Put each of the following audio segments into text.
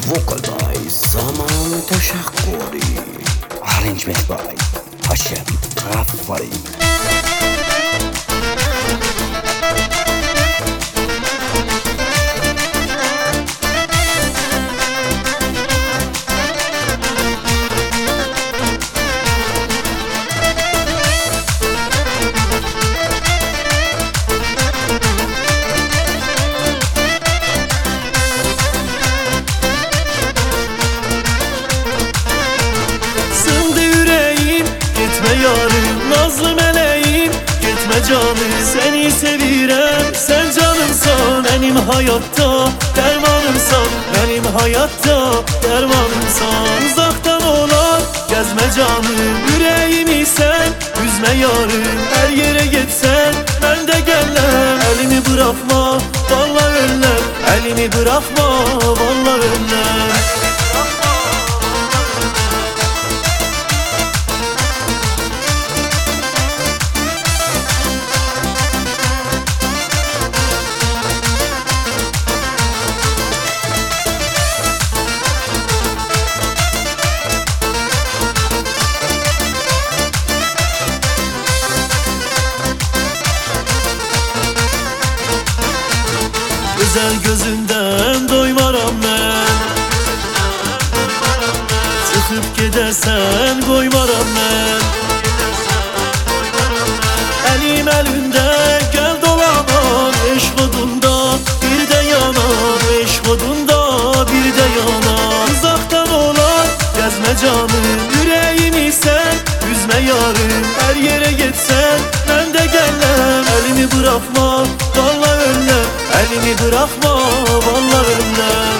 Vocal by Zaman Tashakuri. Arrangement by Hashem Rafari. Yarım nazlı meleğim, gitme canım, seni sevirem. Sen canımsan, benim hayatta dermanımsan, benim hayatta dermanımsan. Uzaktan olan gezme canım, yüreğimi sen üzme yarım. Her yere gitsen ben de gellem. Elimi bırakma vallahi ölmem, elimi bırakma vallahi ölmem. Güzel gözünden doymaram ben, çıkıp gidersen koymaram ben. Elim elinde gel dolanan, eşk odunda bir de yanan, eşk odunda bir de yanan. Uzaktan olan gezme canım, yüreğimi sen üzme yarım. Her yere gitsen ben de gellem. Elimi bırakma vallahi ölmem, elimi bırakma vallahi ölmem.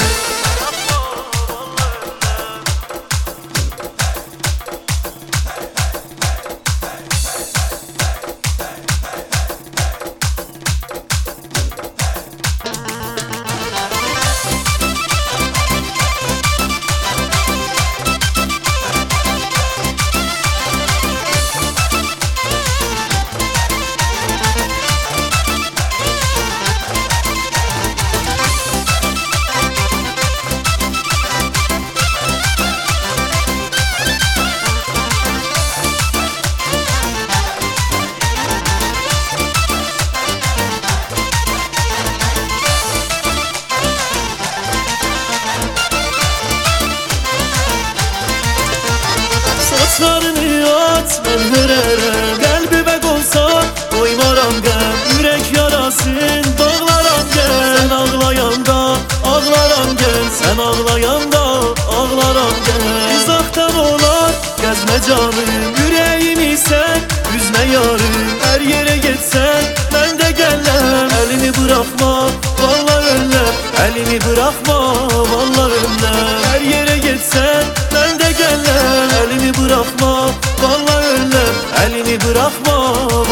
Saçlarını at ben hırarım, kalbime olsa koymaram gel. Yürek yarasın dağlaram gel, sen ağlayanda ağlaram gel, sen ağlayanda ağlaram gel. Uzaktan olan gezme canım, yüreğimi sen üzme yarım. Her yere gitsen ben de gellem. Elimi bırakma vallahi ölmem, elimi bırakma vallahi ölmem. Her yere gitsen ben de gellem. Elimi bırakma vallahi ölmem, elimi bırakma